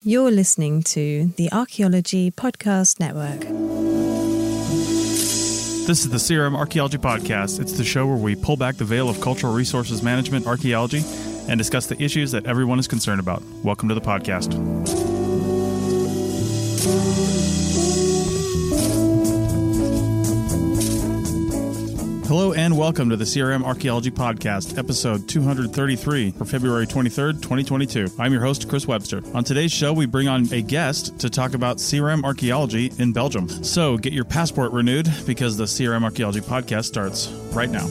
You're listening to the Archaeology Podcast Network. This is the CRM Archaeology Podcast. It's the show where we pull back the veil of cultural resources management archaeology and discuss the issues that everyone is concerned about. Welcome to the podcast. Hello and welcome to the CRM Archaeology Podcast, episode 233 for February 23rd, 2022. I'm your host, Chris Webster. On today's show, we bring on a guest to talk about CRM archaeology in Belgium. So get your passport renewed because the CRM Archaeology Podcast starts right now.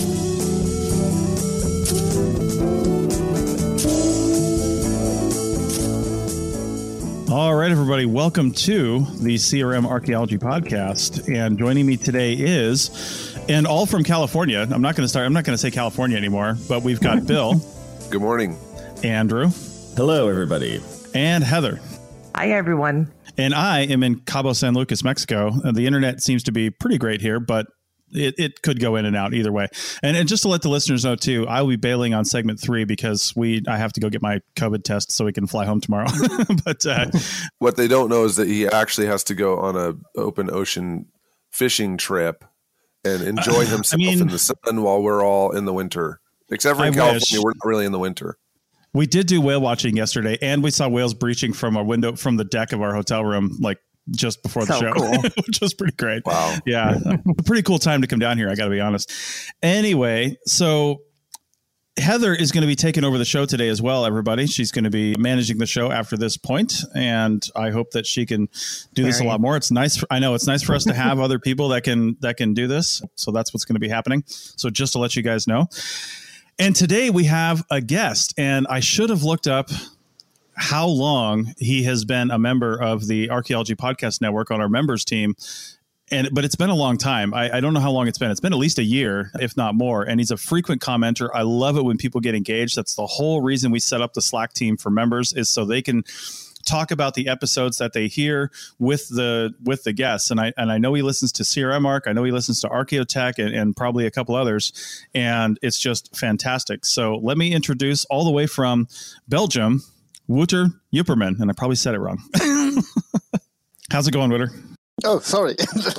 All right, everybody, welcome to the CRM Archaeology Podcast. And joining me today is... And all from California. I'm not going to say California anymore, but we've got Bill. Good morning. Andrew. Hello, everybody. And Heather. Hi, everyone. And I am in Cabo San Lucas, Mexico. The internet seems to be pretty great here, but it could go in and out either way. And just to let the listeners know, too, I will be bailing on segment 3 because I have to go get my COVID test so we can fly home tomorrow. But what they don't know is that he actually has to go on an open ocean fishing trip and enjoy himself in the sun while we're all in the winter. Except for in California, we're not really in the winter. We did do whale watching yesterday, and we saw whales breaching from a window from the deck of our hotel room, like just before the show, cool. Which was pretty great. Wow. Yeah. A pretty cool time to come down here, I got to be honest. Anyway, so Heather is going to be taking over the show today as well, everybody. She's going to be managing the show after this point, and I hope that she can do this a lot more. It's nice. I know it's nice for us to have other people that can do this. So that's what's going to be happening. So just to let you guys know. And today we have a guest, and I should have looked up how long he has been a member of the Archaeology Podcast Network on our members team. But it's been a long time. I don't know how long it's been. It's been at least a year, if not more. And he's a frequent commenter. I love it when people get engaged. That's the whole reason we set up the Slack team for members, is so they can talk about the episodes that they hear with the guests. And I know he listens to CRM Arc. I know he listens to Archaeotech and probably a couple others. And it's just fantastic. So let me introduce, all the way from Belgium, Wouter Jupperman. And I probably said it wrong. How's it going, Wouter? Oh, sorry.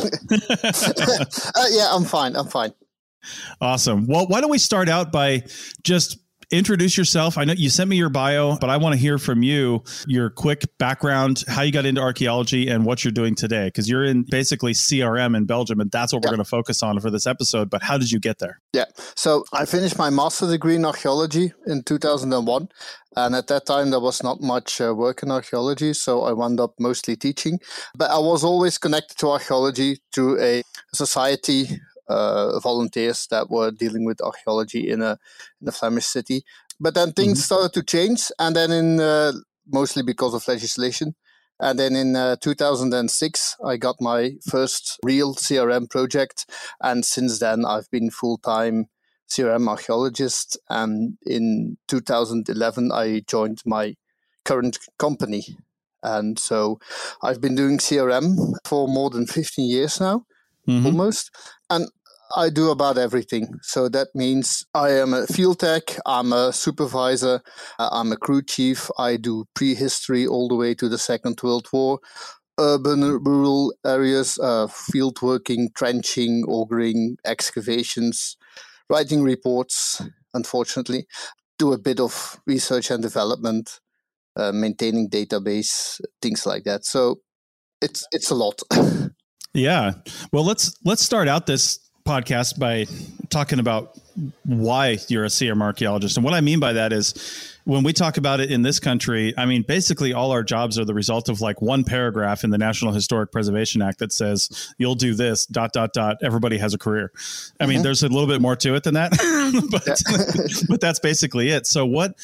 Yeah, I'm fine. Awesome. Well, why don't we start out by just introduce yourself. I know you sent me your bio, but I want to hear from you, your quick background, how you got into archaeology and what you're doing today, because you're in basically CRM in Belgium, and that's what we're going to focus on for this episode. But how did you get there? Yeah. So I finished my master's degree in archaeology in 2001. And at that time, there was not much work in archaeology, so I wound up mostly teaching. But I was always connected to archaeology through a society, volunteers that were dealing with archaeology in the Flemish city. But then things started to change, and then mostly because of legislation. And then in 2006, I got my first real CRM project. And since then, I've been full-time CRM archaeologist, and in 2011 I joined my current company, and so I've been doing CRM for more than 15 years now, almost, and I do about everything. So that means I am a field tech, I'm a supervisor, I'm a crew chief, I do prehistory all the way to the Second World War, urban, rural areas, field working, trenching, augering, excavations, writing reports, unfortunately, do a bit of research and development, maintaining database, things like that. So it's a lot. Yeah. Well, let's start out this podcast by talking about why you're a CRM archaeologist. And what I mean by that is, when we talk about it in this country, I mean, basically all our jobs are the result of like one paragraph in the National Historic Preservation Act that says you'll do this, ... everybody has a career. I mean, there's a little bit more to it than that, but that's basically it. So what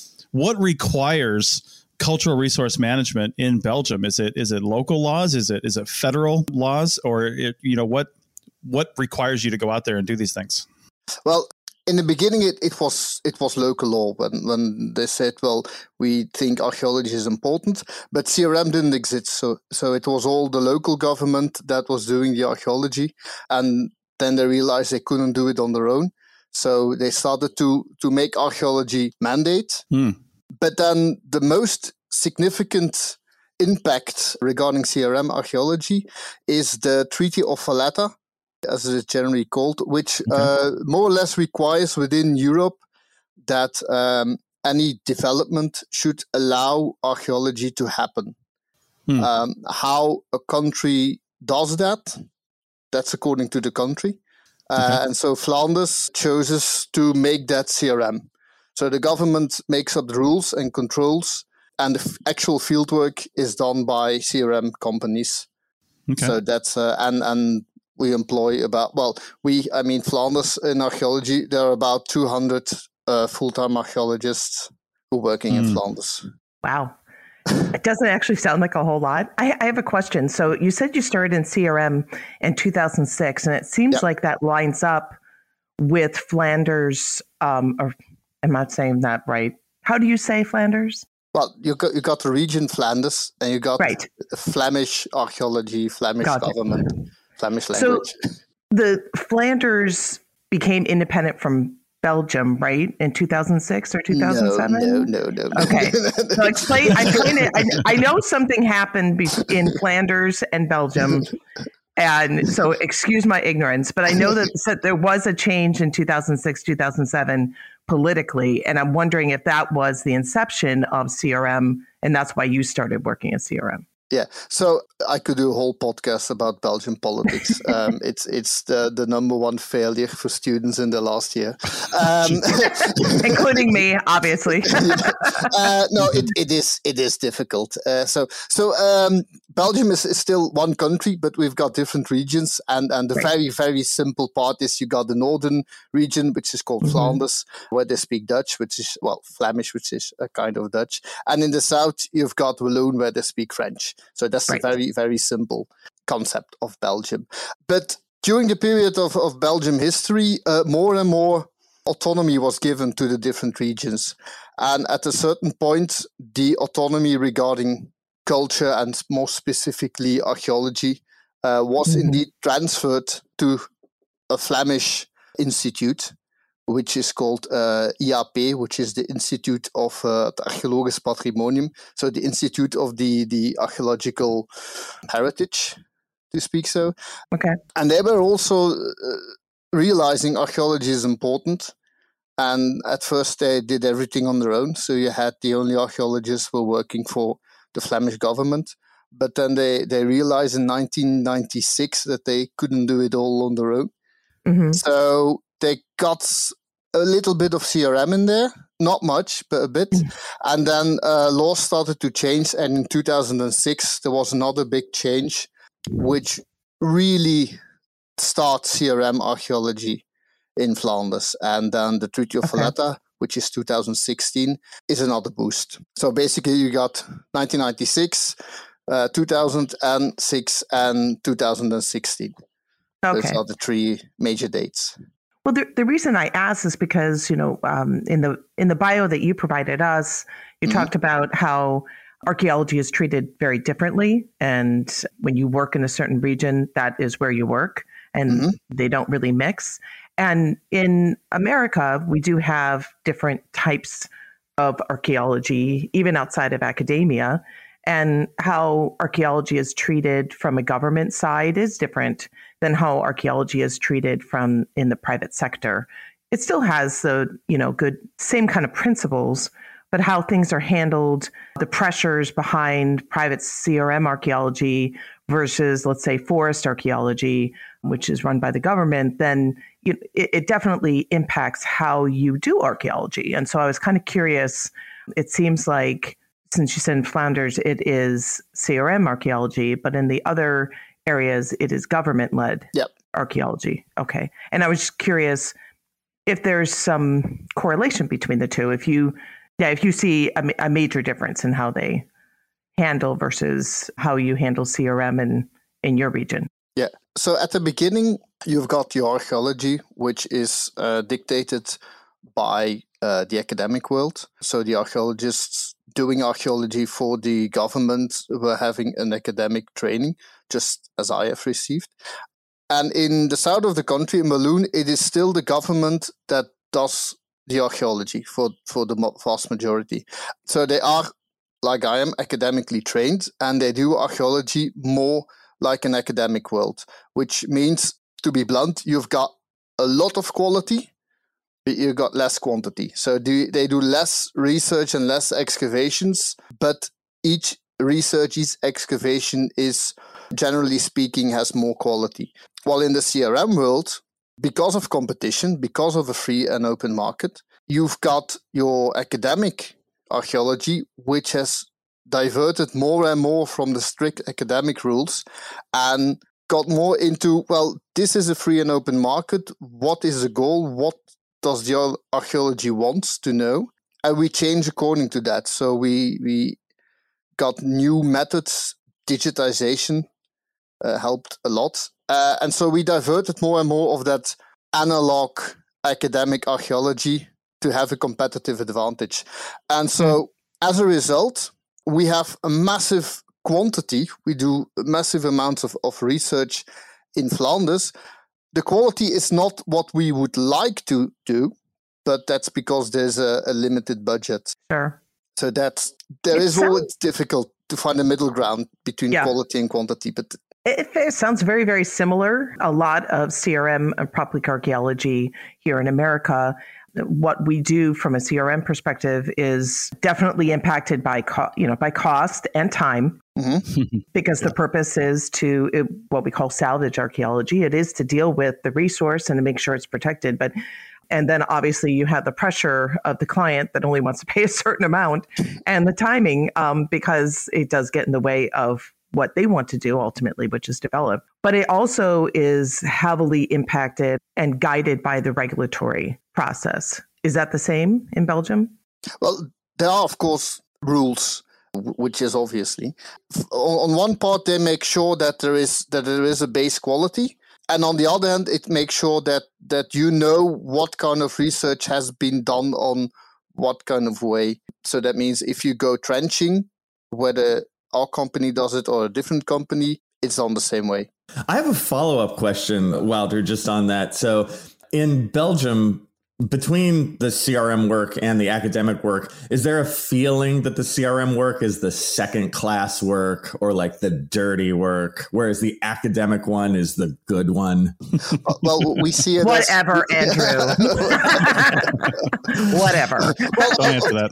requires cultural resource management in Belgium? Is it local laws? Is it federal laws? Or what requires you to go out there and do these things? Well, in the beginning, it was local law when they said, well, we think archaeology is important, but CRM didn't exist. So it was all the local government that was doing the archaeology, and then they realized they couldn't do it on their own. So they started to make archaeology mandate. But then the most significant impact regarding CRM archaeology is the Treaty of Valletta, as it is generally called, which more or less requires within Europe that any development should allow archaeology to happen. How a country does that, that's according to the country. And so Flanders chooses to make that CRM. So the government makes up the rules and controls, and the actual fieldwork is done by CRM companies. So that's, and we employ Flanders in archaeology, there are about 200 full-time archaeologists who are working in Flanders. Wow. It doesn't actually sound like a whole lot. I have a question. So you said you started in CRM in 2006, and it seems like that lines up with Flanders, or I'm not saying that right. How do you say Flanders? Well, you got the region Flanders, and you got Flemish archaeology, Flemish government, Flemish language. So the Flanders became independent from Belgium, right? In 2006 or 2007? No. Okay. So explain. I know something happened in Flanders and Belgium, and so excuse my ignorance, but I know that there was a change in 2006, 2007 politically, and I'm wondering if that was the inception of CRM, and that's why you started working at CRM. Yeah, so I could do a whole podcast about Belgian politics. It's the number one failure for students in the last year, including me, obviously. No, it is difficult. So Belgium is still one country, but we've got different regions, and the very, very simple part is you got the northern region, which is called Flanders, where they speak Dutch, which is Flemish, which is a kind of Dutch, and in the south you've got Walloon, where they speak French. So that's a very, very simple concept of Belgium. But during the period of Belgium history, more and more autonomy was given to the different regions. And at a certain point, the autonomy regarding culture and more specifically archaeology was indeed transferred to a Flemish institute, which is called IAP, which is the Institute of het Archeologisch Patrimonium, so the Institute of the Archaeological Heritage, to speak so. Okay. And they were also realizing archaeology is important, and at first they did everything on their own, so you had the only archaeologists who were working for the Flemish government, but then they realized in 1996 that they couldn't do it all on their own. So they got a little bit of CRM in there, not much, but a bit. And then laws started to change. And in 2006, there was another big change, which really starts CRM archaeology in Flanders. And then the Treaty of Valletta, which is 2016, is another boost. So basically, you got 1996, 2006, and 2016. Okay. Those are the three major dates. Well, the reason I ask is because, in the bio that you provided us, you talked about how archaeology is treated very differently. And when you work in a certain region, that is where you work, and they don't really mix. And in America, we do have different types of archaeology, even outside of academia. And how archaeology is treated from a government side is different than how archaeology is treated from in the private sector. It still has the, good same kind of principles, but how things are handled, the pressures behind private CRM archaeology versus, let's say, forest archaeology, which is run by the government, then it definitely impacts how you do archaeology. And so I was kind of curious. It seems like, since you said in Flanders, it is CRM archaeology, but in the other areas, it is government-led archaeology. Okay. And I was just curious if there's some correlation between the two, if you see a major difference in how they handle versus how you handle CRM in your region. Yeah. So at the beginning, you've got your archaeology, which is dictated by the academic world. So the archaeologists doing archaeology for the government were having an academic training, just as I have received. And in the south of the country, in Walloon, it is still the government that does the archaeology for the vast majority. So they are like I am, academically trained, and they do archaeology more like an academic world, which means, to be blunt, you've got a lot of quality, but you've got less quantity. So they do less research and less excavations, but each excavation is, generally speaking, has more quality. While in the CRM world, because of competition, because of a free and open market, you've got your academic archaeology, which has diverted more and more from the strict academic rules and got more into, well, this is a free and open market. What is the goal? What does the archaeology wants to know? And we change according to that. So we got new methods. Digitization helped a lot. And so we diverted more and more of that analog academic archaeology to have a competitive advantage. And so as a result, we have a massive quantity. We do massive amounts of research in Flanders. The quality is not what we would like to do, but that's because there's a limited budget. Sure. So it's always difficult to find a middle ground between quality and quantity. But it sounds very, very similar. A lot of CRM and public archaeology here in America, what we do from a CRM perspective is definitely impacted by cost and time, because the purpose is what we call salvage archaeology. It is to deal with the resource and to make sure it's protected. And then obviously you have the pressure of the client that only wants to pay a certain amount, and the timing, because it does get in the way of what they want to do ultimately, which is develop. But it also is heavily impacted and guided by the regulatory process. Is that the same in Belgium? Well, there are, of course, rules, which is obviously. On one part, they make sure that there is a base quality. And on the other hand, it makes sure that you know what kind of research has been done on what kind of way. So that means if you go trenching, whether our company does it or a different company, it's on the same way. I have a follow-up question, Wouter, just on that. So in Belgium, between the CRM work and the academic work, is there a feeling that the CRM work is the second-class work or like the dirty work, whereas the academic one is the good one? Well, we see it Whatever, Andrew. Whatever. Well, don't answer that.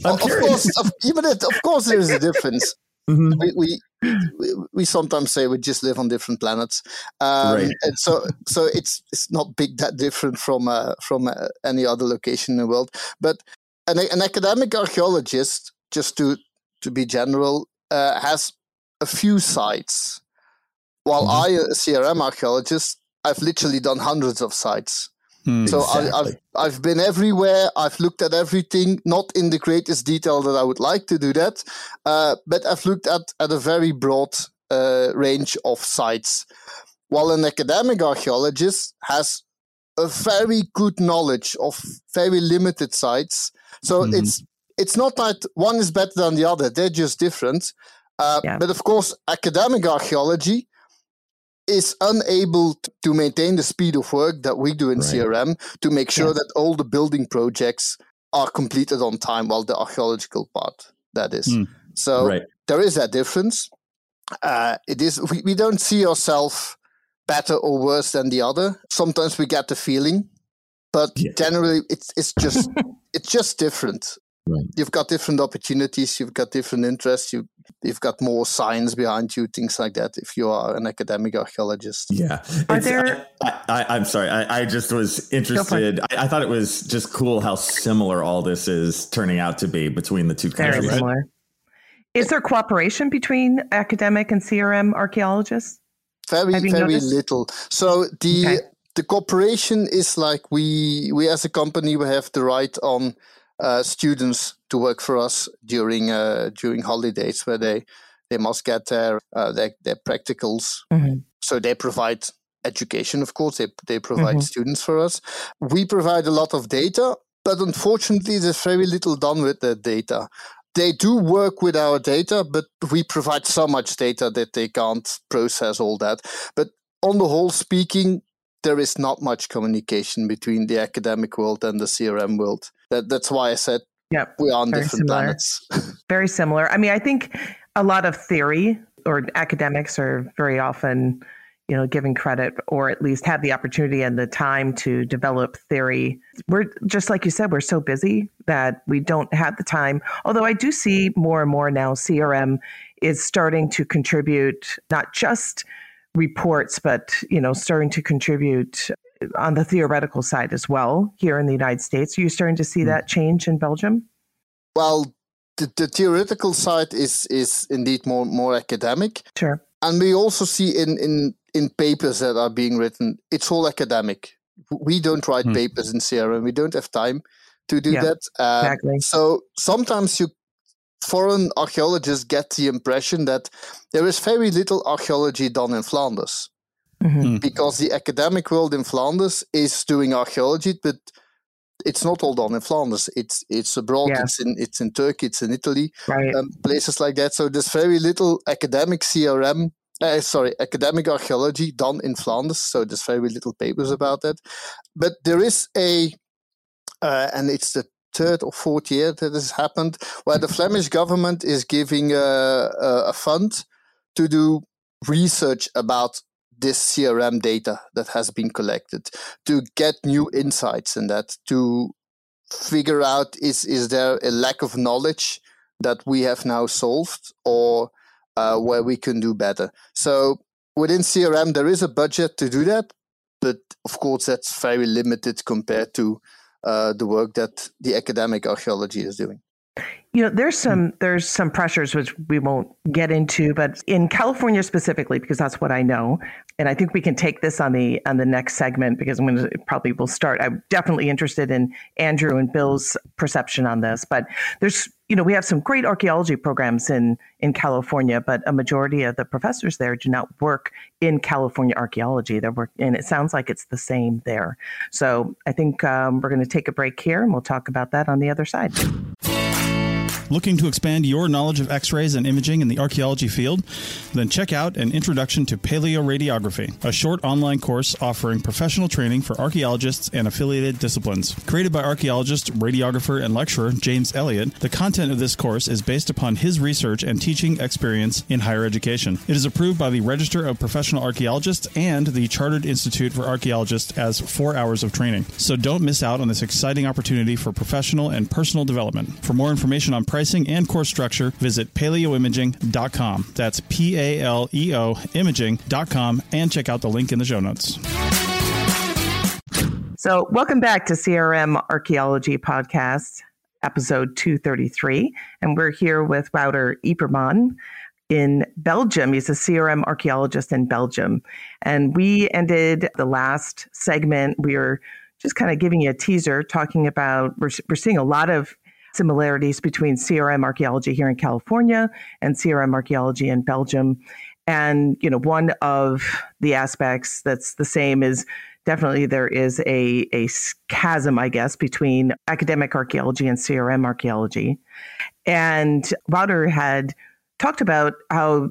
Of course, there's a difference. Mm-hmm. We sometimes say we just live on different planets, right. And so it's not that different from any other location in the world. But an academic archaeologist, just to be general, has a few sites, while I, a CRM archaeologist, I've literally done hundreds of sites. So exactly. I've been everywhere. I've looked at everything, not in the greatest detail that I would like to do that, but I've looked at a very broad range of sites. While an academic archaeologist has a very good knowledge of very limited sites. So it's not that one is better than the other. They're just different. But of course, academic archaeology is unable to maintain the speed of work that we do in CRM to make sure that all the building projects are completed on time, while the archaeological part, that is. So there is that difference. We don't see ourselves better or worse than the other. Sometimes we get the feeling, but generally it's just different. Right. You've got different opportunities, you've got different interests, you've got more science behind you, things like that, if you are an academic archaeologist. Yeah. I'm sorry. I just was interested. I thought it was just cool how similar all this is turning out to be between the two countries. Very similar. Is there cooperation between academic and CRM archaeologists? Very little. So the cooperation is like we as a company, we have the right on students to work for us during holidays, where they must get their practicals. So they provide education, of course. They provide students for us. We provide a lot of data, but unfortunately, there's very little done with that data. They do work with our data, but we provide so much data that they can't process all that. But on the whole speaking, there is not much communication between the academic world and the CRM world. That's why I said Yep. We are on Very different similar. planets. Very similar. I mean, I think a lot of theory or academics are very often, given credit or at least have the opportunity and the time to develop theory. We're just like you said, we're so busy that we don't have the time. Although I do see more and more now CRM is starting to contribute not just reports, but, starting to contribute on the theoretical side as well here in the United States. Are you starting to see that change in Belgium? Well, the theoretical side is indeed more academic. Sure. And we also see in papers that are being written, it's all academic. We don't write papers in CRM. We don't have time to do that. Exactly. So sometimes foreign archaeologists get the impression that there is very little archaeology done in Flanders. Because the academic world in Flanders is doing archaeology, but it's not all done in Flanders. It's abroad. Yeah. It's in Turkey. It's in Italy. Right. Places like that. So there's very little academic academic archaeology done in Flanders. So there's very little papers about that. But there is and it's the third or fourth year that has happened, where the Flemish government is giving a fund to do research about this CRM data that has been collected, to get new insights in that, to figure out is there a lack of knowledge that we have now solved, or where we can do better. So within CRM, there is a budget to do that, but of course that's very limited compared to the work that the academic archaeology is doing. There's some pressures which we won't get into, but in California specifically, because that's what I know, and I think we can take this on the next segment, because we'll start. I'm definitely interested in Andrew and Bill's perception on this, but there's we have some great archaeology programs in California, but a majority of the professors there do not work in California archaeology. They work, and it sounds like it's the same there. So I think we're going to take a break here, and we'll talk about that on the other side. Looking to expand your knowledge of X-rays and imaging in the archaeology field? Then check out An Introduction to Paleoradiography, a short online course offering professional training for archaeologists and affiliated disciplines. Created by archaeologist, radiographer, and lecturer James Elliott, the content of this course is based upon his research and teaching experience in higher education. It is approved by the Register of Professional Archaeologists and the Chartered Institute for Archaeologists as 4 hours of training. So don't miss out on this exciting opportunity for professional and personal development. For more information on pricing and course structure, visit paleoimaging.com. That's PALEO imaging.com, and check out the link in the show notes. So welcome back to CRM Archaeology Podcast, episode 233. And we're here with Wouter Yperman in Belgium. He's a CRM archaeologist in Belgium. And we ended the last segment. We were just kind of giving you a teaser, talking about, we're seeing a lot of similarities between CRM archaeology here in California and CRM archaeology in Belgium. And, one of the aspects that's the same is definitely there is a chasm, I guess, between academic archaeology and CRM archaeology. And Wouter had talked about how,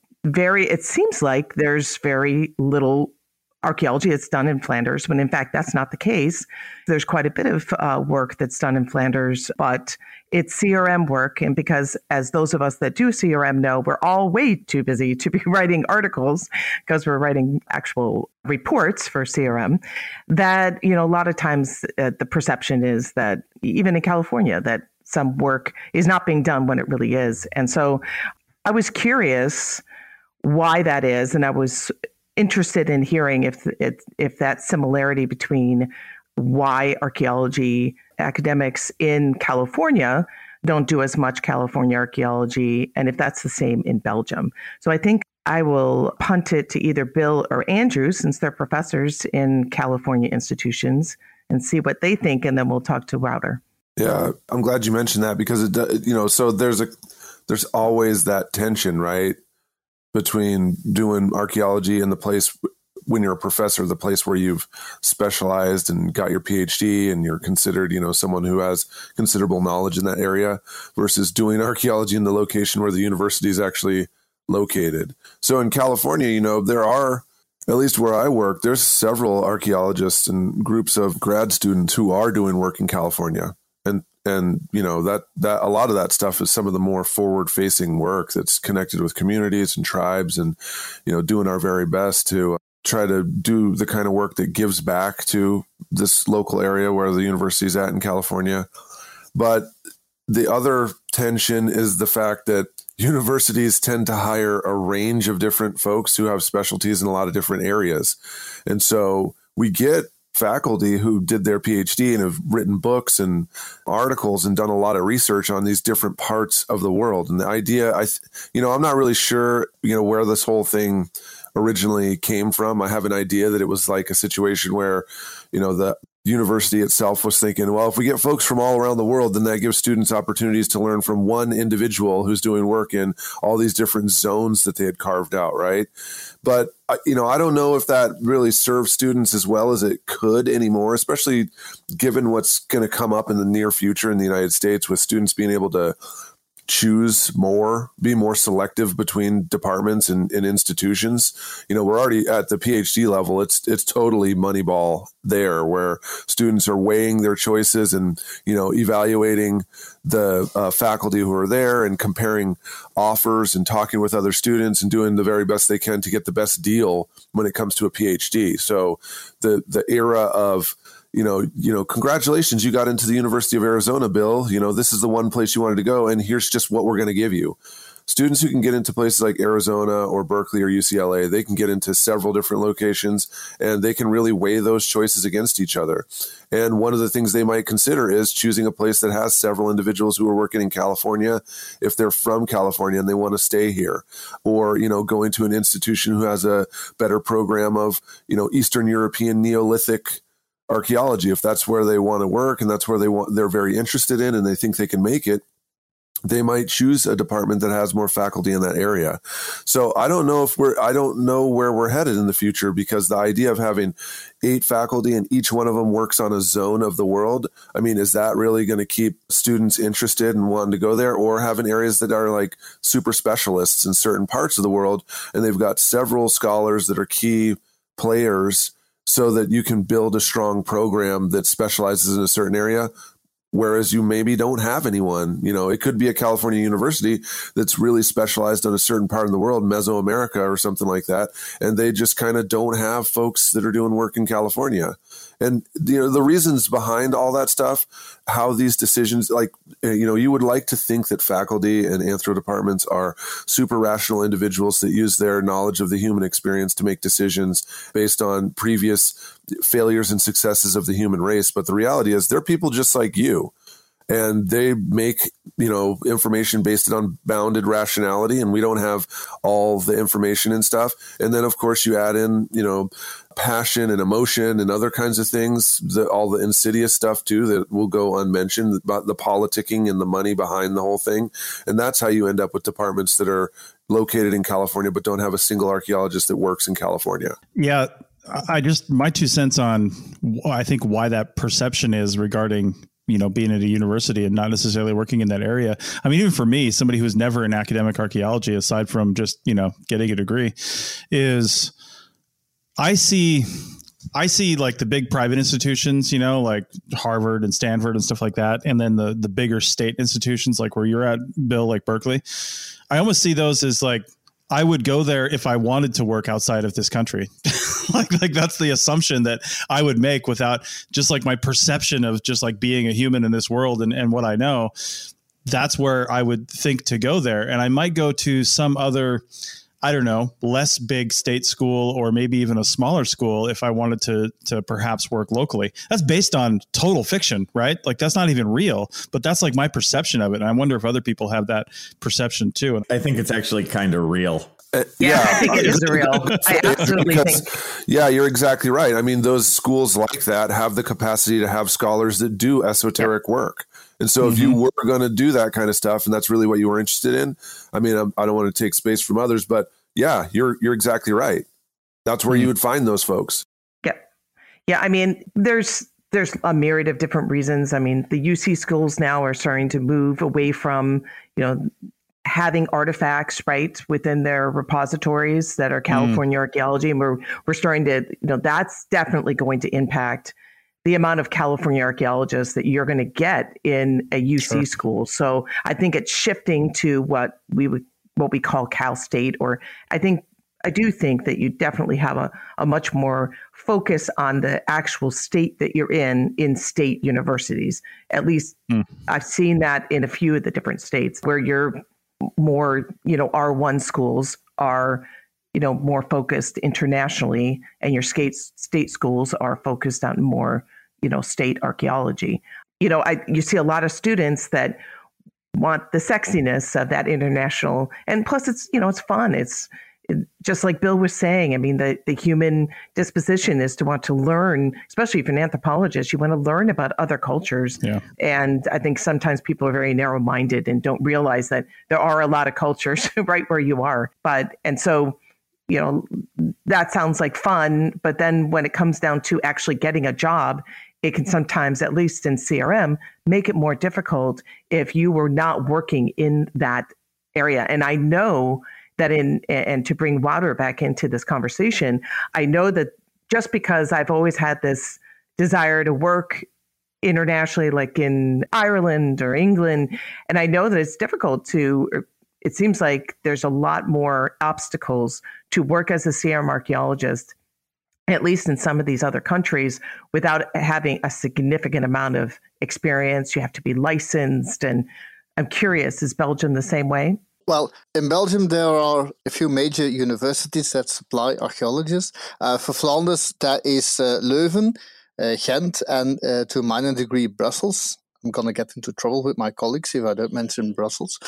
it seems like there's very little archaeology that's done in Flanders, when in fact that's not the case. There's quite a bit of work that's done in Flanders, but it's CRM work. And because, as those of us that do CRM know, we're all way too busy to be writing articles, because we're writing actual reports for CRM, that, a lot of times the perception is that even in California, that some work is not being done when it really is. And so I was curious why that is, and I was interested in hearing if that similarity between why archaeology academics in California don't do as much California archaeology, and if that's the same in Belgium. So I think I will punt it to either Bill or Andrew, since they're professors in California institutions, and see what they think, and then we'll talk to Wouter. Yeah, I'm glad you mentioned that, because so there's always that tension, right, between doing archaeology and the place when you're a professor, the place where you've specialized and got your PhD and you're considered, someone who has considerable knowledge in that area, versus doing archaeology in the location where the university is actually located. So in California, there are, at least where I work, there's several archaeologists and groups of grad students who are doing work in California. And And, that a lot of that stuff is some of the more forward facing work that's connected with communities and tribes and, doing our very best to try to do the kind of work that gives back to this local area where the university is at in California. But the other tension is the fact that universities tend to hire a range of different folks who have specialties in a lot of different areas. And so we get faculty who did their PhD and have written books and articles and done a lot of research on these different parts of the world. And the idea, I'm not really sure, where this whole thing originally came from. I have an idea that it was like a situation where, the university itself was thinking, well, if we get folks from all around the world, then that gives students opportunities to learn from one individual who's doing work in all these different zones that they had carved out, right? But, I don't know if that really serves students as well as it could anymore, especially given what's going to come up in the near future in the United States with students being able to choose more, be more selective between departments and institutions. We're already at the PhD level. It's totally Moneyball there, where students are weighing their choices and, evaluating the faculty who are there and comparing offers and talking with other students and doing the very best they can to get the best deal when it comes to a PhD. So the era of congratulations, you got into the University of Arizona, Bill. This is the one place you wanted to go, and here's just what we're going to give you. Students who can get into places like Arizona or Berkeley or UCLA, they can get into several different locations, and they can really weigh those choices against each other. And one of the things they might consider is choosing a place that has several individuals who are working in California, if they're from California and they want to stay here, or, going to an institution who has a better program of, Eastern European Neolithic archaeology. If that's where they want to work and that's where they're very interested in and they think they can make it, they might choose a department that has more faculty in that area. So I don't know where we're headed in the future, because the idea of having 8 faculty and each one of them works on a zone of the world, is that really going to keep students interested and wanting to go there, or having areas that are like super specialists in certain parts of the world and they've got several scholars that are key players so that you can build a strong program that specializes in a certain area, whereas you maybe don't have anyone. It could be a California university that's really specialized on a certain part of the world, Mesoamerica or something like that, and they just kind of don't have folks that are doing work in California. And, the reasons behind all that stuff, how these decisions, you would like to think that faculty and anthro departments are super rational individuals that use their knowledge of the human experience to make decisions based on previous failures and successes of the human race. But the reality is they're people just like you. And they make, information based on bounded rationality, and we don't have all the information and stuff. And then, of course, you add in, passion and emotion and other kinds of things, all the insidious stuff too that will go unmentioned, about the politicking and the money behind the whole thing. And that's how you end up with departments that are located in California but don't have a single archaeologist that works in California. Yeah. My 2 cents on, I think, why that perception is regarding being at a university and not necessarily working in that area. Even for me, somebody who's never in academic archaeology, aside from just, getting a degree, is I see like the big private institutions, like Harvard and Stanford and stuff like that. And then the bigger state institutions, like where you're at, Bill, like Berkeley. I almost see those as like, I would go there if I wanted to work outside of this country. like that's the assumption that I would make without just like my perception of just like being a human in this world and what I know. That's where I would think to go there. And I might go to some other, I don't know, less big state school or maybe even a smaller school if I wanted to perhaps work locally. That's based on total fiction, right? Like that's not even real, but that's like my perception of it. And I wonder if other people have that perception too. I think it's actually kind of real. Yeah, I think it is real. I absolutely think. Yeah, you're exactly right. Those schools like that have the capacity to have scholars that do esoteric work. And so if you were going to do that kind of stuff, and that's really what you were interested in, I don't want to take space from others, but yeah, you're exactly right. That's where you would find those folks. Yeah. There's a myriad of different reasons. The UC schools now are starting to move away from, having artifacts right within their repositories that are California archaeology. And we're starting to, that's definitely going to impact the amount of California archaeologists that you're going to get in a UC school. So I think it's shifting to what we call Cal State, or I do think that you definitely have a much more focus on the actual state that you're in state universities. At least I've seen that in a few of the different states where you're more, R1 schools are, more focused internationally, and your state schools are focused on more, state archaeology. You see a lot of students that want the sexiness of that international, and plus it's, it's fun. It's just like Bill was saying. I mean, the human disposition is to want to learn, especially if you're an anthropologist, you want to learn about other cultures. Yeah. And I think sometimes people are very narrow-minded and don't realize that there are a lot of cultures right where you are. And so, that sounds like fun, but then when it comes down to actually getting a job, it can sometimes, at least in CRM, make it more difficult if you were not working in that area. And I know that and to bring Wouter back into this conversation, I know that just because I've always had this desire to work internationally, like in Ireland or England, and I know that it's difficult it seems like there's a lot more obstacles to work as a CRM archaeologist, at least in some of these other countries, without having a significant amount of experience. You have to be licensed. And I'm curious, is Belgium the same way? Well, in Belgium, there are a few major universities that supply archaeologists. For Flanders, that is Leuven, Ghent, and to a minor degree, Brussels. I'm going to get into trouble with my colleagues if I don't mention Brussels.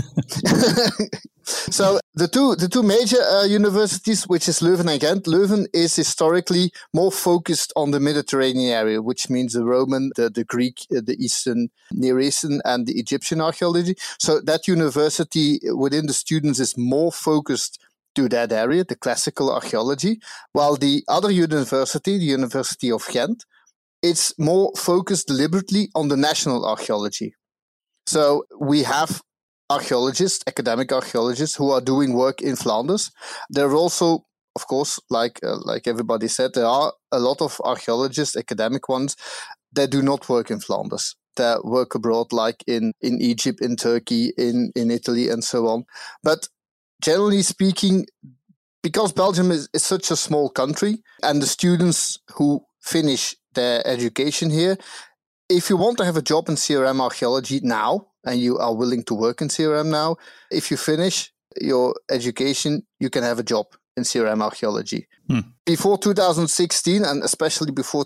So the two major universities, which is Leuven and Ghent. Leuven is historically more focused on the Mediterranean area, which means the Roman, the Greek, the Eastern, Near Eastern, and the Egyptian archaeology. So that university within the students is more focused to that area, the classical archaeology, while the other university, the University of Ghent, it's more focused deliberately on the national archaeology. So we have archaeologists, academic archaeologists, who are doing work in Flanders. There are also, of course, like everybody said, there are a lot of archaeologists, academic ones, that do not work in Flanders, that work abroad, like in Egypt, in Turkey, in Italy, and so on. But generally speaking, because Belgium is such a small country, and the students who finish their education here, if you want to have a job in CRM archaeology now, and you are willing to work in CRM now, if you finish your education, you can have a job in CRM archaeology. Before 2016, and especially before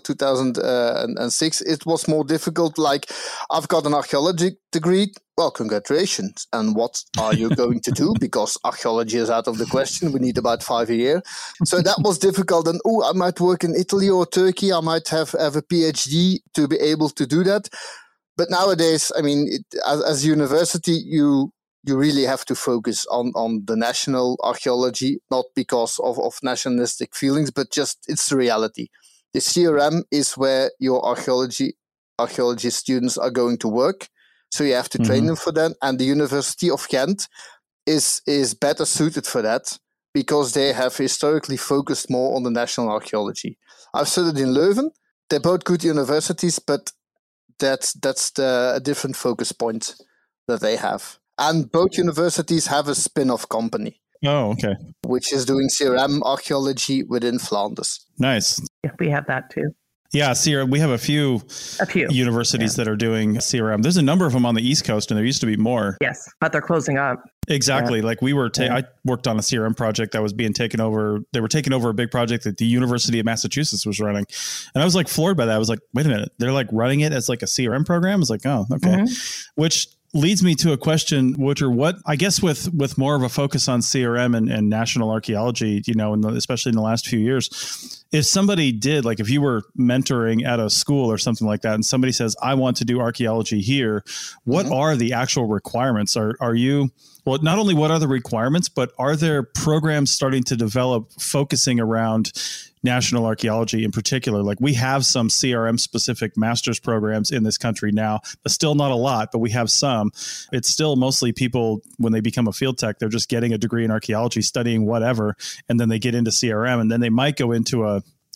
2006, it was more difficult. Like, I've got an archaeology degree. Well, congratulations. And what are you going to do? Because archaeology is out of the question. We need about 5 a year. So that was difficult. And, I might work in Italy or Turkey. I might have a PhD to be able to do that. But nowadays, I mean, as a university, you really have to focus on the national archaeology, not because of nationalistic feelings, but just it's the reality. The CRM is where your archaeology students are going to work. So you have to train them for that. And the University of Ghent is better suited for that because they have historically focused more on the national archaeology. I've studied in Leuven. They're both good universities, but that's a different focus point that they have. And both universities have a spin-off company. Oh, okay. Which is doing CRM archaeology within Flanders. Nice. Yeah, we have that too. Yeah, CRM. We have a few universities that are doing CRM. There's a number of them on the East Coast, and there used to be more. Yes, but they're closing up. Exactly. Yeah. Like we were, I worked on a CRM project that was being taken over. They were taking over a big project that the University of Massachusetts was running. And I was like floored by that. I was like, wait a minute. They're like running it as like a CRM program. I was like, oh, okay. Which leads me to a question, Wouter, what, I guess with more of a focus on CRM and national archaeology, especially in the last few years, if somebody did, like if you were mentoring at a school or something like that, and somebody says, I want to do archaeology here, what are the actual requirements? Are you, well, not only what are the requirements, but are there programs starting to develop focusing around national archaeology in particular? Like we have some CRM specific master's programs in this country now, but still not a lot, but we have some. It's still mostly people, when they become a field tech, they're just getting a degree in archaeology, studying whatever, and then they get into CRM, and then they might go into a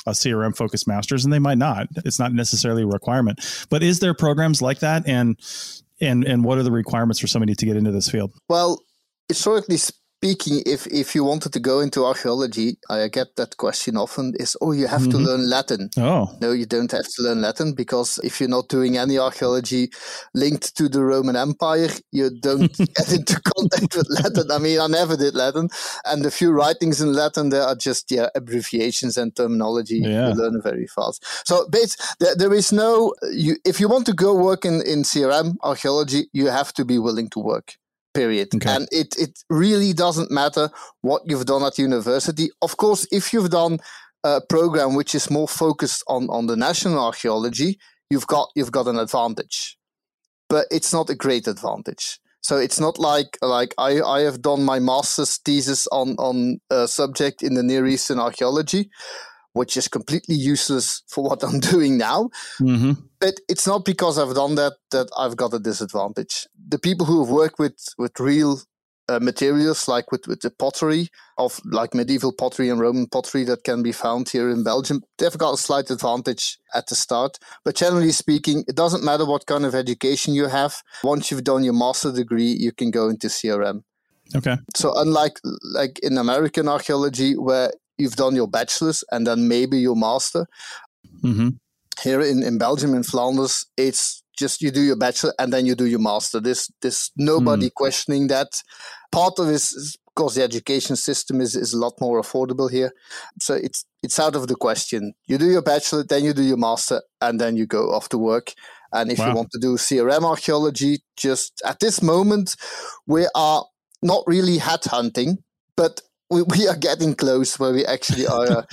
a CRM focused master's, and they might not. It's not necessarily a requirement. But is there programs like that? And what are the requirements for somebody to get into this field? Well, historically speaking, if you wanted to go into archaeology, I get that question often, is, you have to learn Latin. Oh. No, you don't have to learn Latin, because if you're not doing any archaeology linked to the Roman Empire, you don't get into contact with Latin. I mean, I never did Latin. And the few writings in Latin, there are just abbreviations and terminology. Yeah. You learn very fast. So there is no, if you want to go work in CRM archaeology, you have to be willing to work. Period. Okay. And it really doesn't matter what you've done at university. Of course, if you've done a program which is more focused on the national archaeology, you've got an advantage. But it's not a great advantage. So it's not like I have done my master's thesis on a subject in the Near Eastern archaeology, which is completely useless for what I'm doing now. Mm-hmm. But it's not because I've done that I've got a disadvantage. The people who have worked with real materials, like with the pottery of like medieval pottery and Roman pottery that can be found here in Belgium, they've got a slight advantage at the start. But generally speaking, it doesn't matter what kind of education you have. Once you've done your master degree, you can go into CRM. Okay. So unlike like in American archaeology, where you've done your bachelor's and then maybe your master. Mm-hmm. Here in Belgium, in Flanders, it's just you do your bachelor and then you do your master. There's nobody questioning that. Part of it is because the education system is a lot more affordable here. So it's out of the question. You do your bachelor, then you do your master, and then you go off to work. And if you want to do CRM archaeology, just at this moment, we are not really headhunting, but we are getting close where we actually are.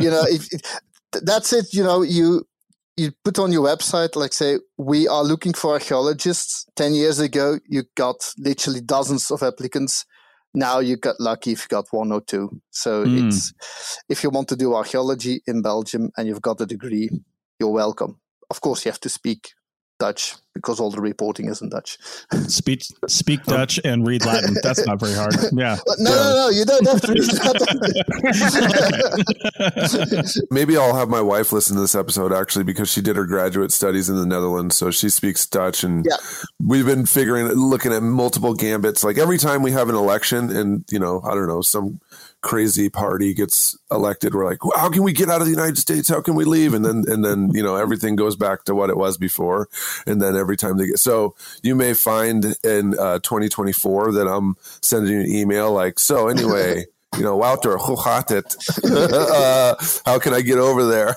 That's it. You put on your website, like say, we are looking for archaeologists. 10 years ago, you got literally dozens of applicants. Now you got lucky if you got one or two. So it's, if you want to do archaeology in Belgium and you've got a degree, you're welcome. Of course, you have to speak Dutch because all the reporting is in Dutch. Speak Dutch and read Latin. That's not very hard. Yeah. No, you don't have to read Latin. Maybe I'll have my wife listen to this episode actually, because she did her graduate studies in the Netherlands, so she speaks Dutch, and we've been looking at multiple gambits. Like every time we have an election, and I don't know, some crazy party gets elected, we're like, how can we get out of the United States? How can we leave? And then everything goes back to what it was before. And then every time so you may find in 2024 that I'm sending you an email like, so anyway, Wouter, hoe gaat het? How can I get over there?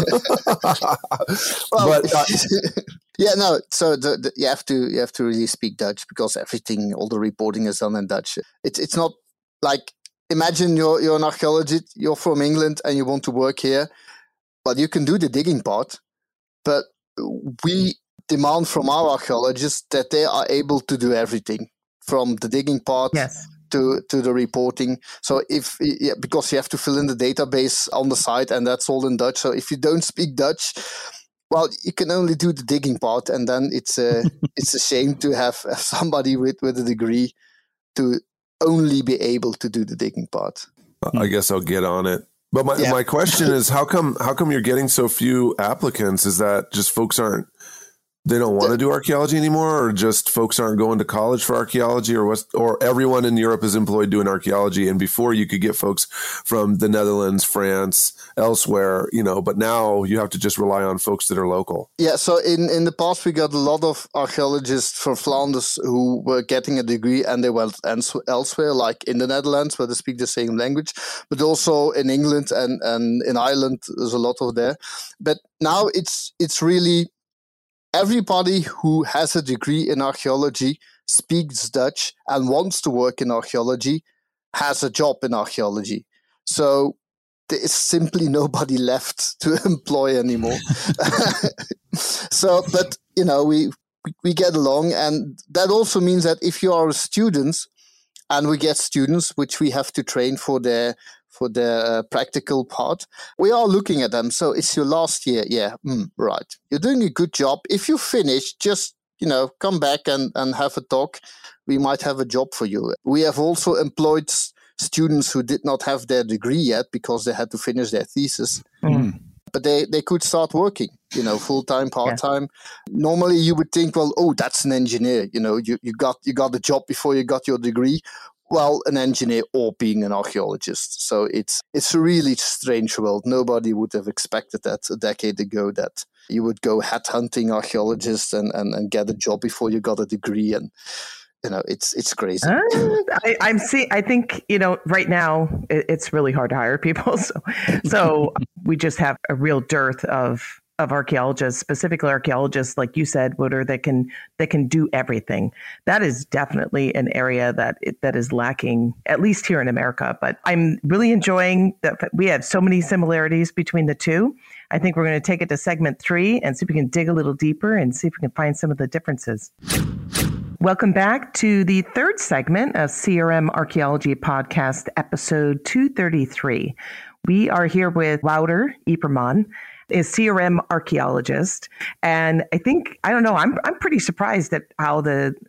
So you have to really speak Dutch, because all the reporting is done in Dutch. It's not like, imagine you're an archaeologist, you're from England and you want to work here. Well, you can do the digging part, but we demand from our archaeologists that they are able to do everything from the digging part to the reporting. So because you have to fill in the database on the site, and that's all in Dutch. So if you don't speak Dutch, well, you can only do the digging part, and then it's a shame to have somebody with a degree to only be able to do the digging part. I guess I'll get on it. But my question is, how come you're getting so few applicants? Is that just they don't want to do archaeology anymore, or just folks aren't going to college for archaeology, or everyone in Europe is employed doing archaeology, and before you could get folks from the Netherlands, France, elsewhere, but now you have to just rely on folks that are local. Yeah, so in the past we got a lot of archaeologists from Flanders who were getting a degree and they went elsewhere, like in the Netherlands where they speak the same language, but also in England and in Ireland, there's a lot of there. But now it's really everybody who has a degree in archaeology, speaks Dutch, and wants to work in archaeology has a job in archaeology. So there is simply nobody left to employ anymore. But we get along, and that also means that if you are a student, and we get students which we have to train for their practical part, we are looking at them. So it's your last year. Yeah, right. You're doing a good job. If you finish, just, come back and have a talk. We might have a job for you. We have also employed students who did not have their degree yet because they had to finish their thesis. But they could start working, full-time, part-time. Yeah. Normally you would think, well, oh, that's an engineer. You got a job before you got your degree. Well, an engineer or being an archaeologist. So it's a really strange world. Nobody would have expected that a decade ago, that you would go headhunting archaeologists and get a job before you got a degree. And it's crazy. I think, right now it's really hard to hire people. So we just have a real dearth of archaeologists, specifically archaeologists, like you said, Wouter, that can do everything. That is definitely an area that is lacking, at least here in America. But I'm really enjoying that we have so many similarities between the two. I think we're going to take it to segment 3 and see if we can dig a little deeper and see if we can find some of the differences. Welcome back to the third segment of CRM Archaeology Podcast, episode 233. We are here with Wouter Yperman, a CRM archaeologist. And I'm pretty surprised at how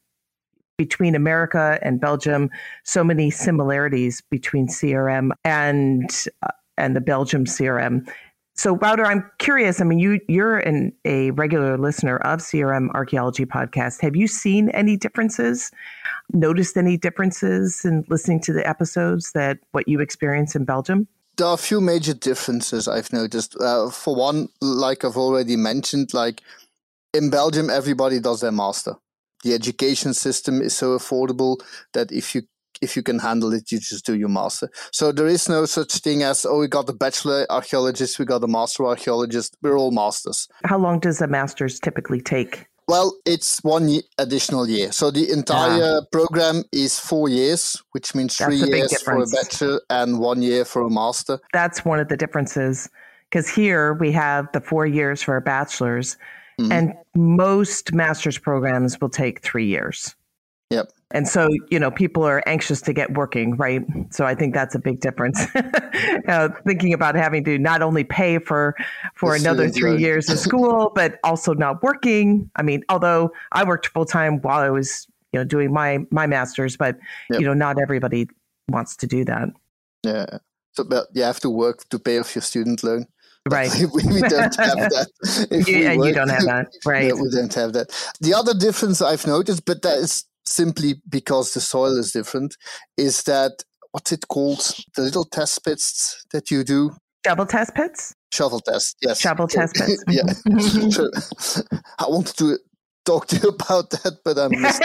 between America and Belgium, so many similarities between CRM and the Belgium CRM. So, Wouter, I'm curious. I mean, you're a regular listener of CRM Archaeology Podcast. Have you seen any differences, noticed any differences in listening to the episodes that what you experience in Belgium? There are a few major differences I've noticed. For one, like I've already mentioned, like in Belgium, everybody does their master. The education system is so affordable that if you can handle it, you just do your master. So there is no such thing as, we got a bachelor archaeologist, we got a master archaeologist. We're all masters. How long does a master's typically take? Well, it's 1 additional year. So the entire program is 4 years, which means 3 years for a bachelor and 1 year for a master. That's one of the differences, because here we have the 4 years for a bachelor's, and most master's programs will take 3 years. Yep. And so, people are anxious to get working, right? So I think that's a big difference. Thinking about having to not only pay for another 3 years of school, but also not working. I mean, although I worked full time while I was, doing my master's, but not everybody wants to do that. Yeah. So, but you have to work to pay off your student loan. Right. We don't have that. You don't have that. Right. No, we don't have that. The other difference I've noticed, but that is simply because the soil is different, is that, what's it called? The little test pits that you do. Shovel test pits? Shovel test, yes. Shovel test pits. Yeah. I wanted to talk to you about that, but I missed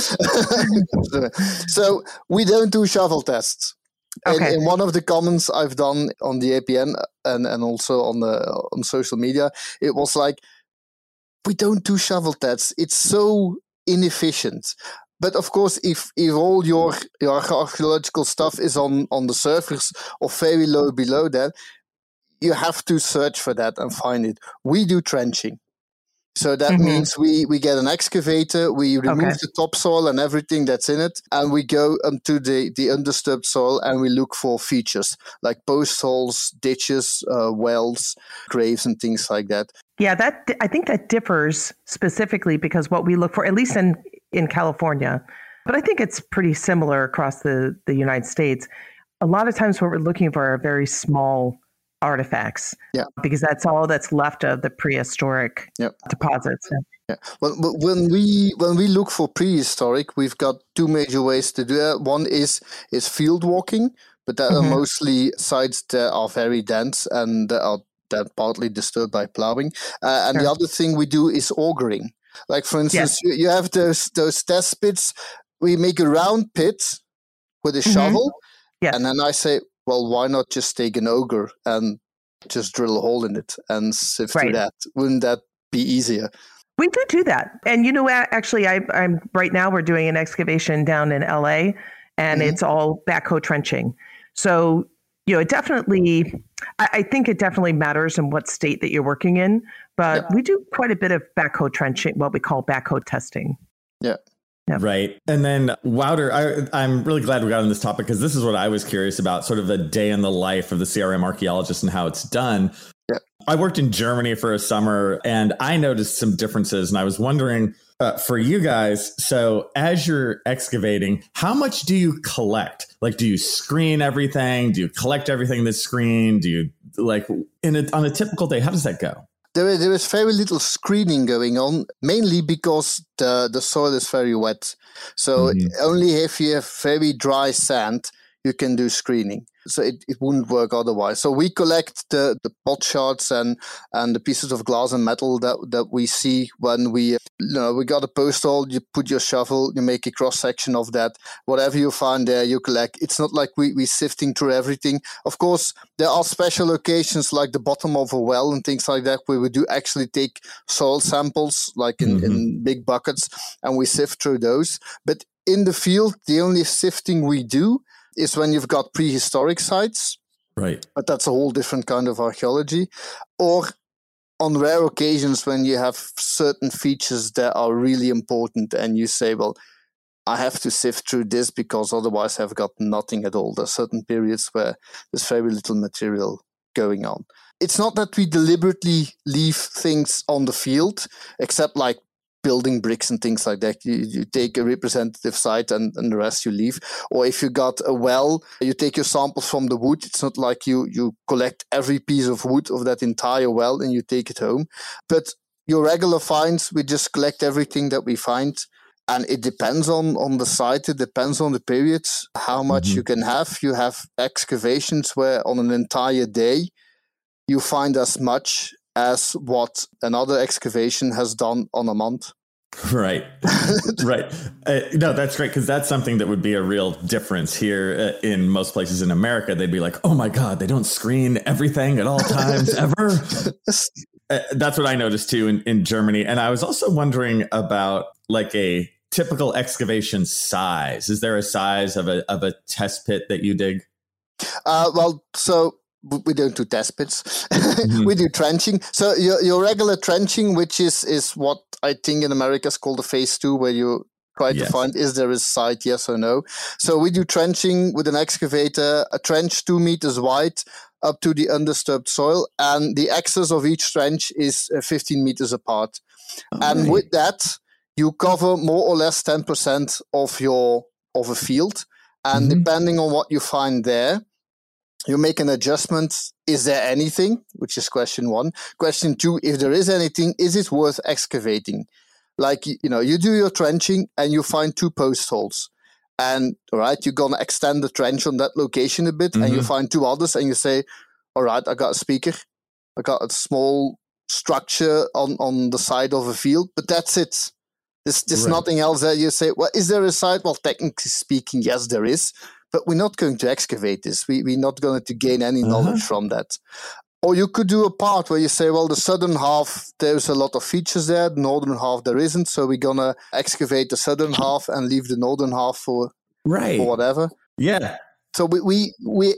the name. So we don't do shovel tests. Okay. In one of the comments I've done on the APN and also on social media, it was like, we don't do shovel tests. It's so inefficient. But of course, if all your archaeological stuff is on the surface or very low below that, you have to search for that and find it. We do trenching. So that means we get an excavator, we remove the topsoil and everything that's in it, and we go into the undisturbed soil and we look for features like post holes, ditches, wells, graves, and things like that. Yeah, I think that differs specifically because what we look for, at least in California, but I think it's pretty similar across the United States. A lot of times what we're looking for are very small artifacts, because that's all that's left of the prehistoric deposits. Yeah. Well, when we look for prehistoric, we've got two major ways to do that. One is field walking, but that are mostly sites that are very dense and that are partly disturbed by plowing. And the other thing we do is augering. Like, for instance, you have those test pits. We make a round pit with a shovel, and then I say, well, why not just take an auger and just drill a hole in it and sift through that? Wouldn't that be easier? We do that. And, actually, I'm right now we're doing an excavation down in LA, and it's all backhoe trenching. So, it definitely, I think it definitely matters in what state that you're working in, but we do quite a bit of backhoe trenching, what we call backhoe testing. Yeah. Yep. Right. And then, Wouter, I'm really glad we got on this topic because this is what I was curious about, sort of a day in the life of the CRM archaeologist and how it's done. Yep. I worked in Germany for a summer and I noticed some differences. And I was wondering, for you guys, so as you're excavating, how much do you collect? Like, do you screen everything? Do you collect everything that's screened? Do you, like, on a typical day, how does that go? There is very little screening going on, mainly because the soil is very wet. So only if you have very dry sand, you can do screening. So it wouldn't work otherwise. So we collect the pot shards and the pieces of glass and metal that we see when we got a post hole, you put your shovel, you make a cross section of that. Whatever you find there, you collect. It's not like we're sifting through everything. Of course, there are special occasions like the bottom of a well and things like that where we do actually take soil samples like in big buckets and we sift through those. But in the field, the only sifting we do is when you've got prehistoric sites. Right. But that's a whole different kind of archaeology. Or on rare occasions when you have certain features that are really important and you say, well, I have to sift through this because otherwise I've got nothing at all. There's certain periods where there's very little material going on. It's not that we deliberately leave things on the field, except like building bricks and things like that. You take a representative site and the rest you leave. Or if you got a well, you take your samples from the wood. It's not like you collect every piece of wood of that entire well and you take it home. But your regular finds, we just collect everything that we find. And it depends on the site. It depends on the periods, how much you can have. You have excavations where on an entire day, you find as much as what another excavation has done on a month. Right. Right. No, that's great, because that's something that would be a real difference here in most places in America. They'd be like, oh my God, they don't screen everything at all times ever. That's what I noticed too in Germany. And I was also wondering about like a typical excavation size. Is there a size of a test pit that you dig? So we don't do test pits. We do trenching. So your regular trenching, which is what I think in America is called a phase 2, where you try to find, is there a site, yes or no? So we do trenching with an excavator, a trench 2 meters wide up to the undisturbed soil. And the axis of each trench is 15 meters apart. And with that, you cover more or less 10% of a field. And depending on what you find there, you make an adjustment. Is there anything? Which is question 1. Question 2, if there is anything, is it worth excavating? Like, you do your trenching and you find 2 post holes. And, all right, you're going to extend the trench on that location a bit and you find 2 others and you say, all right, I got a speaker. I got a small structure on the side of a field, but that's it. There's nothing else there. You say, well, is there a site? Well, technically speaking, yes, there is. But we're not going to excavate this. We're not going to gain any knowledge from that. Or you could do a part where you say, well, the southern half, there's a lot of features there. The northern half, there isn't. So we're going to excavate the southern half and leave the northern half for whatever. Yeah. So we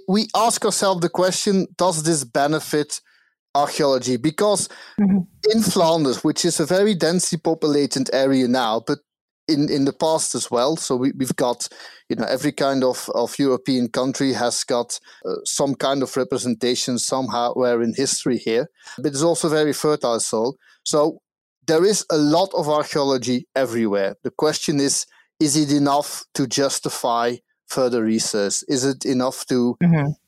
ask ourselves the question, does this benefit archaeology? Because in Flanders, which is a very densely populated area now, but in the past as well. So we've got, every kind of European country has got some kind of representation somehow where in history here, but it's also very fertile soil. So there is a lot of archaeology everywhere. The question is it enough to justify further research? Is it enough to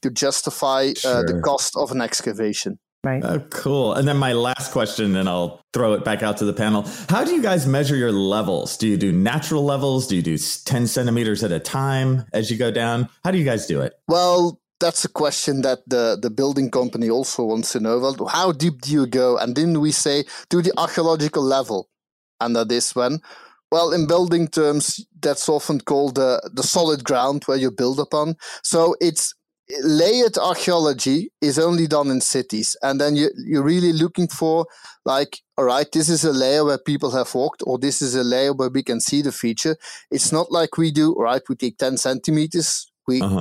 justify the cost of an excavation? Right. Oh, cool. And then my last question, and I'll throw it back out to the panel. How do you guys measure your levels? Do you do natural levels? Do you do 10 centimeters at a time as you go down? How do you guys do it? Well, that's a question that the building company also wants to know. Well, how deep do you go? And then we say, do the archaeological level. And that is when? Well, in building terms, that's often called the solid ground where you build upon. So it's layered archaeology is only done in cities. And then you're really looking for, like, all right, this is a layer where people have walked, or this is a layer where we can see the feature. It's not like we do, all right, we take 10 centimeters,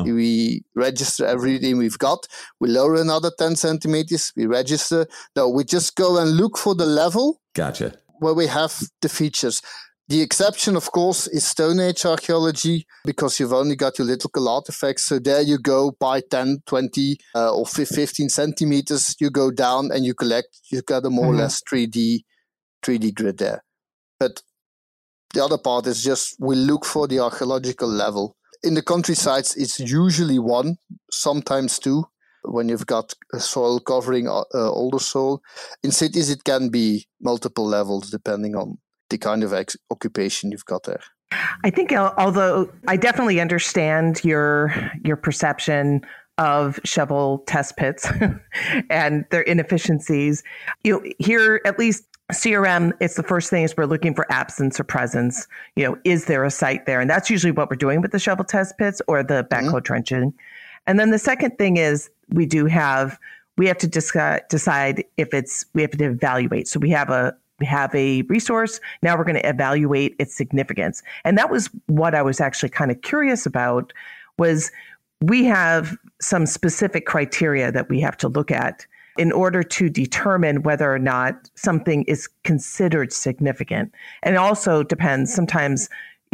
we register everything we've got, we lower another 10 centimeters, we register. No, we just go and look for the level where we have the features. The exception, of course, is Stone Age archaeology, because you've only got your lithical artifacts. So there you go by 10, 20, or 15 centimeters. You go down and you collect. You've got a more or less 3D grid there. But The other part is just we look for the archaeological level. In the countrysides, it's usually 1, sometimes 2, when you've got a soil covering older soil. In cities, it can be multiple levels depending on the kind of occupation you've got there. I think, although I definitely understand your perception of shovel test pits and their inefficiencies, here, at least CRM, it's the first thing is we're looking for absence or presence. Is there a site there? And that's usually what we're doing with the shovel test pits or the backhoe trenching. And then the second thing is we have to decide if we have to evaluate. So we have a resource. Now we're going to evaluate its significance. And that was what I was actually kind of curious about, was we have some specific criteria that we have to look at in order to determine whether or not something is considered significant. And it also depends. Sometimes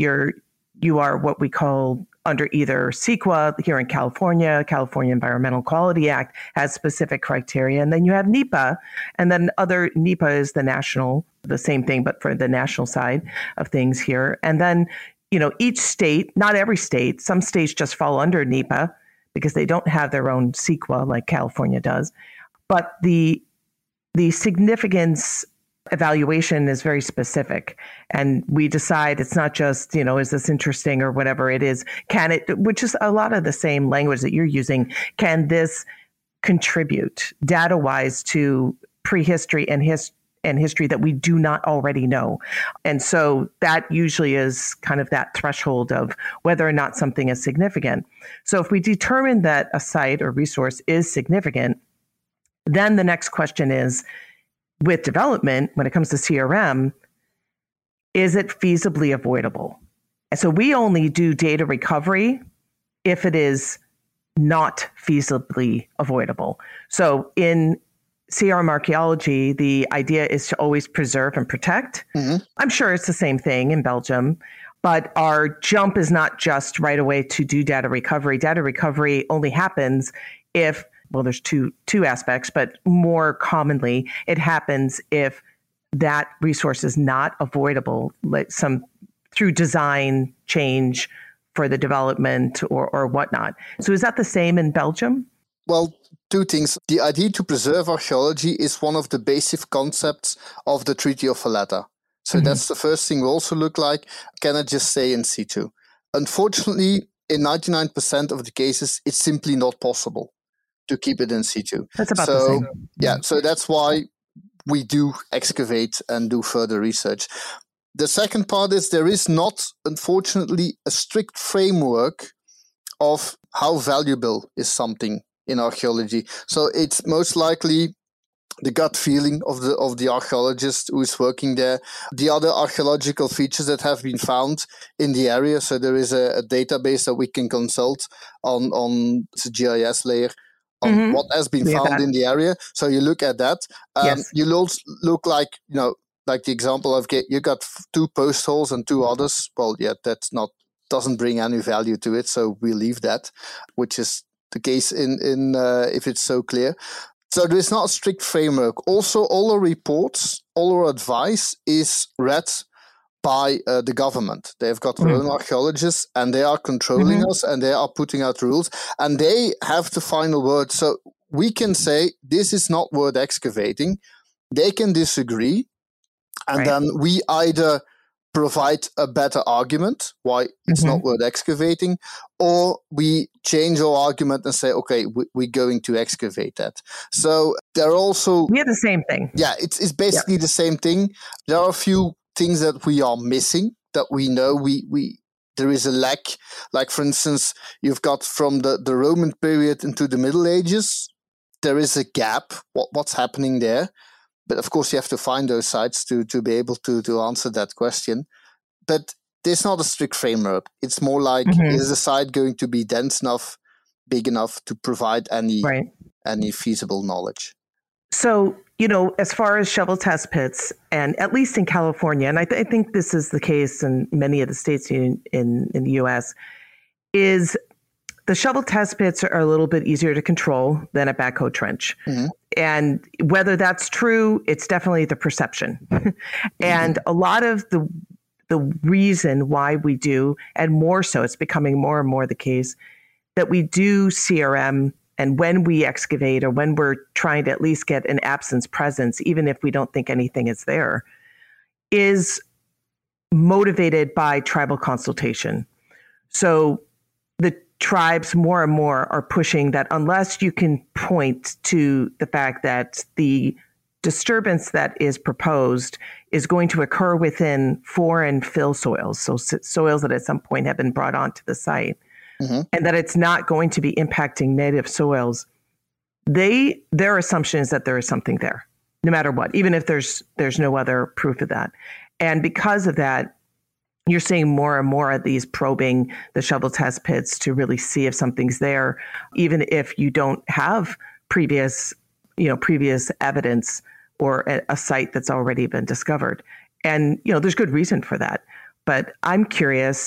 you are what we call under either CEQA here in California Environmental Quality Act has specific criteria. And then you have NEPA, and then NEPA is the same thing, but for the national side of things here. And then, each state, not every state, some states just fall under NEPA because they don't have their own CEQA like California does. But the significance evaluation is very specific, and we decide it's not just, is this interesting or whatever it is. Which is a lot of the same language that you're using. Can this contribute data-wise to prehistory and history that we do not already know? And so that usually is kind of that threshold of whether or not something is significant. So if we determine that a site or resource is significant, then the next question is, with development, when it comes to CRM, is it feasibly avoidable? And so we only do data recovery if it is not feasibly avoidable. So in CRM archaeology, the idea is to always preserve and protect. Mm-hmm. I'm sure it's the same thing in Belgium, but our jump is not just right away to do data recovery. Data recovery only happens if, well, there's two aspects, but more commonly, it happens if that resource is not avoidable, like through design change for the development or whatnot. So is that the same in Belgium? Well, 2 things. The idea to preserve archaeology is one of the basic concepts of the Treaty of Valletta. So that's the first thing we also look like. Can it just stay in situ? Unfortunately, in 99% of the cases, it's simply not possible to keep it in situ. That's about the same. Yeah, so that's why we do excavate and do further research. The second part is there is not, unfortunately, a strict framework of how valuable is something in archaeology. So it's most likely the gut feeling of the archaeologist who is working there, the other archaeological features that have been found in the area. So there is a database that we can consult on the GIS layer on what has been found in the area. So you look at that. Yes. You look like, like the example I've get, you got 2 post holes and 2 others. Well, yeah, doesn't bring any value to it. So we leave that, which is the case in if it's so clear. So there is not a strict framework. Also, all our reports, all our advice is read by the government. They've got their own archaeologists, and they are controlling us, and they are putting out rules, and they have the final word. So we can say this is not worth excavating. They can disagree, and then we either provide a better argument why it's not worth excavating, or we change our argument and say, okay, we're going to excavate that. So there are also... We have the same thing. Yeah, it's basically the same thing. There are a few things that we are missing, that we know there is a lack. Like, for instance, you've got from the Roman period into the Middle Ages, there is a gap. What's happening there? But of course, you have to find those sites to be able to answer that question. But there's not a strict framework. It's more like, is the site going to be dense enough, big enough to provide any feasible knowledge? So, as far as shovel test pits, and at least in California, and I think this is the case in many of the states in the U.S., is the shovel test pits are a little bit easier to control than a backhoe trench. And whether that's true, it's definitely the perception. And a lot of the reason why we do, and more so, it's becoming more and more the case, that we do CRM, and when we excavate or when we're trying to at least get an absence presence, even if we don't think anything is there, is motivated by tribal consultation. So the tribes more and more are pushing that unless you can point to the fact that the disturbance that is proposed is going to occur within foreign fill soils, so soils that at some point have been brought onto the site, and that it's not going to be impacting native soils, their assumption is that there is something there, no matter what, even if there's no other proof of that. And because of that, you're seeing more and more of these probing the shovel test pits to really see if something's there, even if you don't have previous evidence or a site that's already been discovered. And, there's good reason for that. But I'm curious,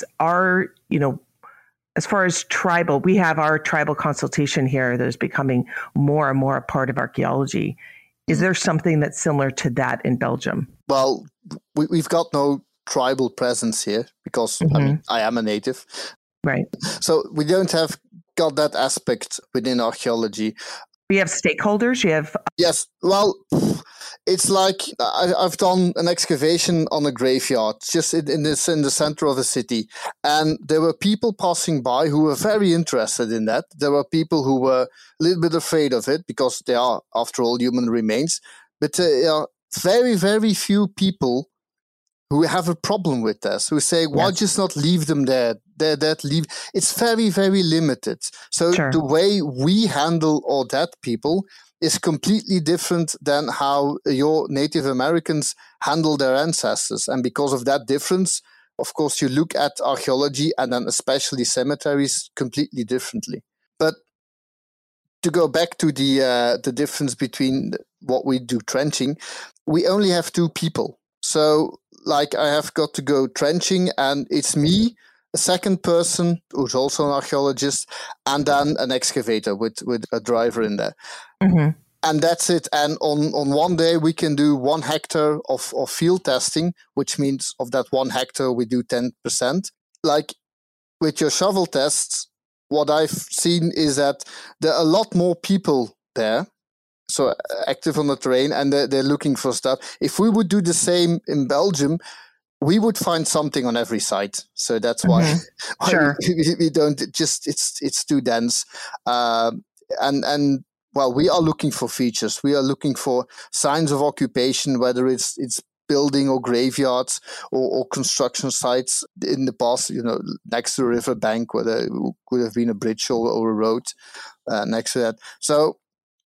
as far as tribal, we have our tribal consultation here that is becoming more and more a part of archaeology. Is there something that's similar to that in Belgium? Well, we've got no tribal presence here because I am a native. Right. So we don't have got that aspect within archaeology. We have stakeholders. Yes. Well, it's like I've done an excavation on a graveyard just in the center of a city, and there were people passing by who were very interested in that. There were people who were a little bit afraid of it because they are, after all, human remains. But there are very, very few people who have a problem with this, who say, why just not leave them there? It's very, very limited. So the way we handle all that people is completely different than how your Native Americans handle their ancestors. And because of that difference, of course, you look at archaeology and then especially cemeteries completely differently. But to go back to the difference between what we do trenching, we only have two people. So like I have got to go trenching and it's me, a second person who's also an archaeologist, and then an excavator with a driver in there. And that's it. And on one day we can do 1 hectare of field testing, which means of that 1 hectare we do 10%. Like with your shovel tests, what I've seen is that there are a lot more people there, so active on the terrain, and they're looking for stuff. If we would do the same in Belgium, we would find something on every site. So that's why, we don't just, it's too dense. And well, we are looking for features. We are looking for signs of occupation, whether it's building or graveyards or construction sites in the past, next to a river bank where there could have been a bridge or a road next to that. So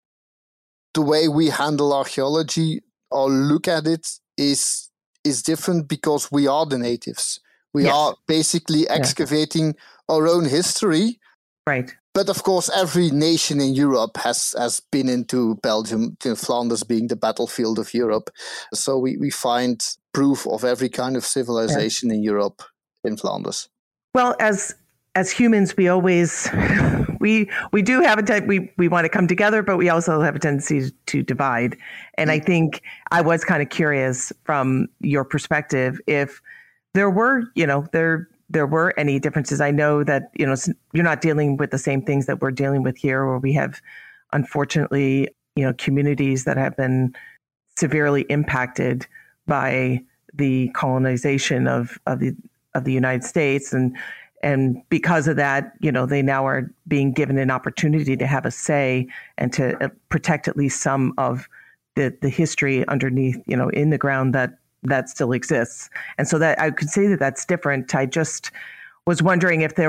the way we handle archaeology or look at it is different because we are the natives. We are basically excavating our own history. Right. But of course, every nation in Europe has been into Belgium, Flanders being the battlefield of Europe. So we find proof of every kind of civilization in Europe in Flanders. Well, as humans, we always we do have we want to come together, but we also have a tendency to divide. And I think I was kind of curious from your perspective if there were, there were any differences. I know that, you're not dealing with the same things that we're dealing with here, where we have, unfortunately, communities that have been severely impacted by the colonization of the United States. And because of that, they now are being given an opportunity to have a say and to protect at least some of the history underneath, in the ground that still exists. And so that I could say that that's different. I just was wondering if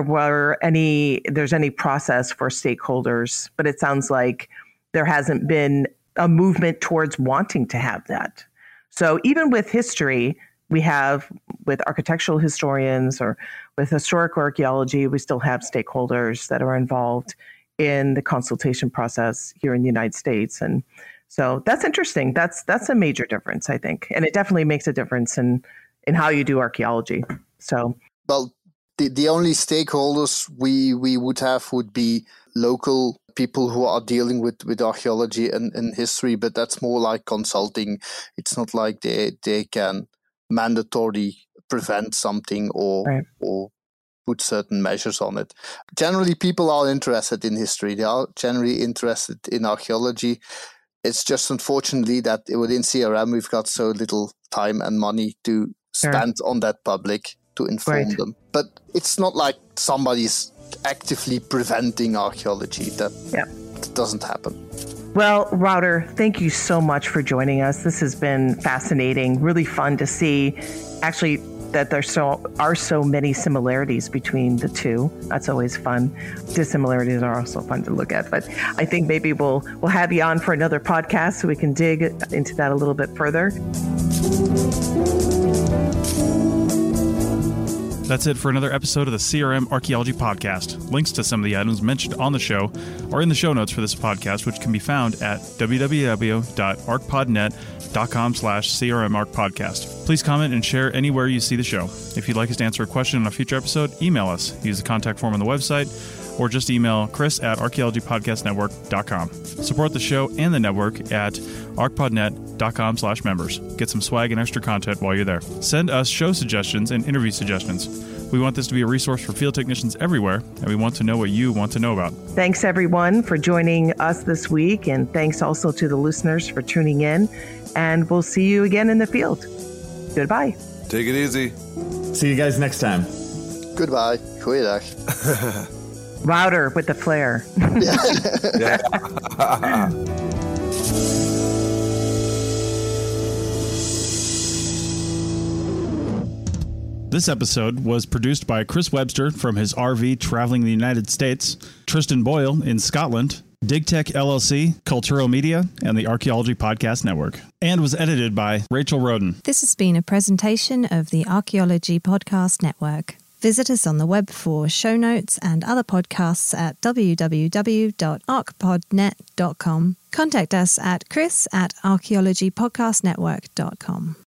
there's any process for stakeholders, but it sounds like there hasn't been a movement towards wanting to have that. So even with history, we have with architectural historians or with historical archaeology, we still have stakeholders that are involved in the consultation process here in the United States. And so that's interesting. That's a major difference, I think. And it definitely makes a difference in how you do archaeology. So, well, the only stakeholders we would have would be local people who are dealing with archaeology and history, but that's more like consulting. It's not like they can mandatorily prevent something or put certain measures on it. Generally, people are interested in history. They are generally interested in archaeology. It's just unfortunately that within CRM, we've got so little time and money to spend on that public to inform them. But it's not like somebody's actively preventing archaeology. That doesn't happen. Well, Wouter, thank you so much for joining us. This has been fascinating, really fun to see actually that there are so many similarities between the two. That's always fun. Dissimilarities are also fun to look at, but I think maybe we'll have you on for another podcast so we can dig into that a little bit further. That's it for another episode of the CRM Archaeology Podcast. Links to some of the items mentioned on the show are in the show notes for this podcast, which can be found at www.arcpodnet.com/CRMArcPodcast. Please comment and share anywhere you see the show. If you'd like us to answer a question on a future episode, email us. Use the contact form on the website, or just email chris@archaeologypodcastnetwork.com. Support the show and the network at arcpodnet.com/members. Get some swag and extra content while you're there. Send us show suggestions and interview suggestions. We want this to be a resource for field technicians everywhere, and we want to know what you want to know about. Thanks, everyone, for joining us this week, and thanks also to the listeners for tuning in, and we'll see you again in the field. Goodbye. Take it easy. See you guys next time. Goodbye. Goeiedag. Wouter with the flair. This episode was produced by Chris Webster from his RV traveling the United States, Tristan Boyle in Scotland, DigTech LLC, Cultural Media, and the Archaeology Podcast Network, and was edited by Rachel Roden. This has been a presentation of the Archaeology Podcast Network. Visit us on the web for show notes and other podcasts at www.arcpodnet.com. Contact us at chris@archaeologypodcastnetwork.com.